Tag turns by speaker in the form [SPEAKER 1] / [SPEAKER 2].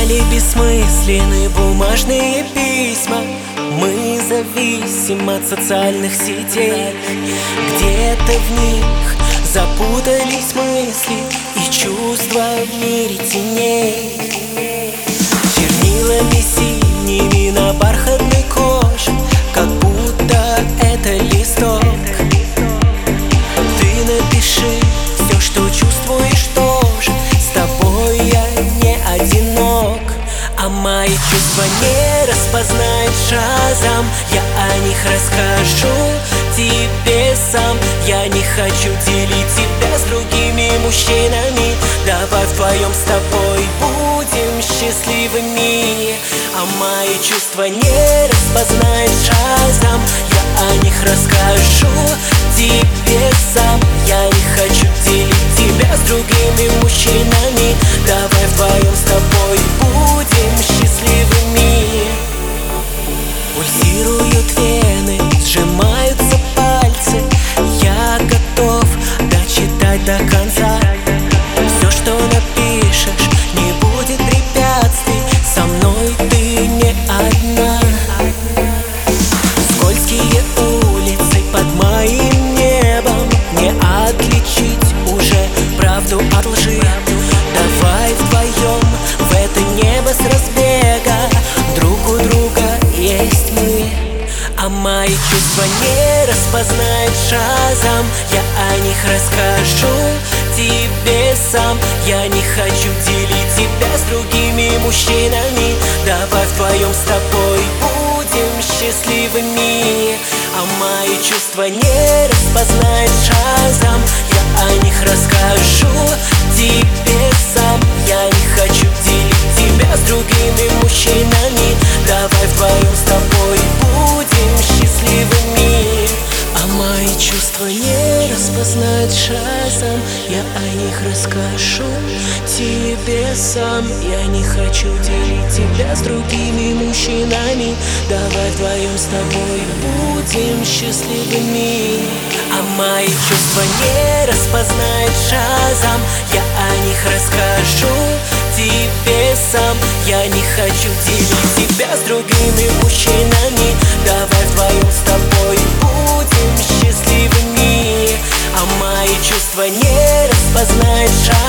[SPEAKER 1] стали бессмысленны бумажные письма. Мы зависим от социальных сетей. Где-то в них запутались мысли и чувства в мире теней. Чернилами синими на бархатной коже, как будто это листок. Ты напиши все, что чувствуешь тоже. С тобой я не одинок. А мои чувства не распознает разом. Я о них расскажу тебе сам. Я не хочу делить тебя с другими мужчинами. Давай вдвоем с тобой будем счастливыми. А мои чувства не распознает разом. Я о них расскажу тебе сам. Я не хочу делить тебя с другими мужчинами. Давай вдвоем с тобой будем счастливыми. Пульсируют вены, сжимаются пальцы. Я готов дочитать до конца. Все, что напишешь, не будет препятствий. Со мной ты не одна. Скользкие улицы под моим небом. Не отличить уже правду от лжи. Давай вдвоем в это небо с разбега. Друг у друга есть мы. А мои чувства не распознает разом. Я о них расскажу тебе сам. Я не хочу делить тебя с другими мужчинами. Давай вдвоем с тобой будем счастливыми. А мои чувства не распознает разом. Я о них расскажу тебе сам. Я не хочу делить тебя с другими мужчинами. Давай вдвоем с тобой будем счастливыми. А мои чувства не распознает разом. Я о них расскажу тебе сам. Я не хочу делить тебя с другими мужчинами. Давай вдвоем с тобой будем счастливыми. А мои чувства не распознает разом. Я о них расскажу тебе сам. Я не хочу делить тебя с другими мужчинами. Давай вдвоем с тобой будем счастливыми. А мои чувства не распознает разом.